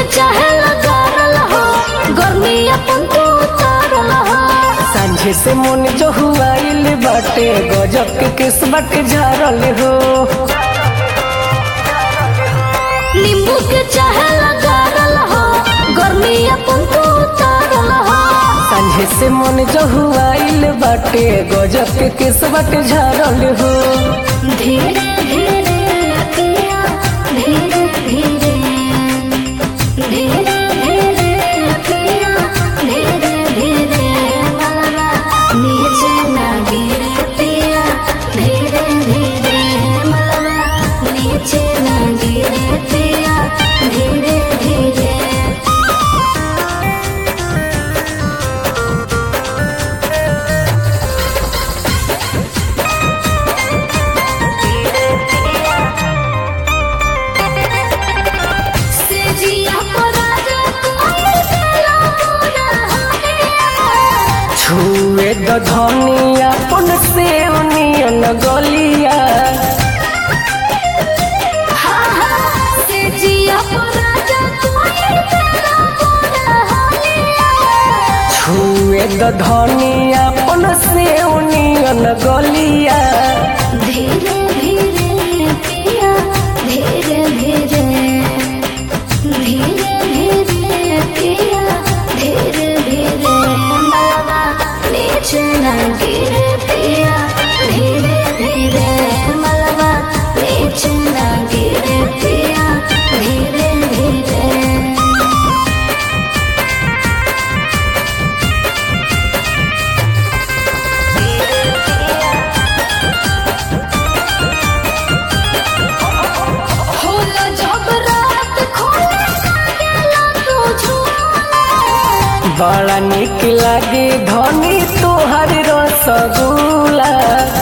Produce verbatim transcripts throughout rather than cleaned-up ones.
चाहे लगारल हो गर्मी अपन तू उतारल हो। सांझे से मन जो हुआइल बाटे गजब के किस्मत झारल हो। नींबू के चाहे लगारल हो गर्मी अपन तू उतारल हो। सांझे से मन जो हुआइल बाटे गजब के किस्मत झारल हो। धीरे धीरे पिया धीरे धीरे धीरे धीरे पिया धीरे धीरे मलबा नीचे ना गिरे पिया धीरे धीरे मलबा नीचे ना गिरे पिया धीरे धीरे। छुए द धनिया अपन से नियन गलिया। छुए द धनिया अपन से नियन गलिया। धीरे धीरे पिया धीरे धीरे धीरे धीरे पिया धीरे धीरे मलबा नीचे ना गिरे पिया धीरे धीरे मलबा नीचे ना गिरे पिया धीरे धीरे। बड़ा निक लागे धनी तोहर रसगुल्ला।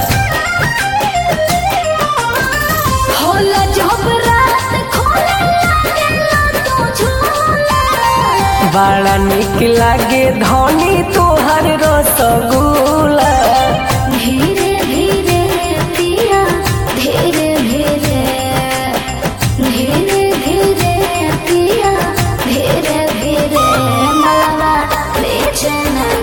होला जब रात खोले लागेला तू झूला। बड़ा निक लागे धनी तोहर रसगुल्ला। धीरे धीरे पिया धीरे धीरे धीरे धीरे पिया धीरे धीरे मलबा नीचे ना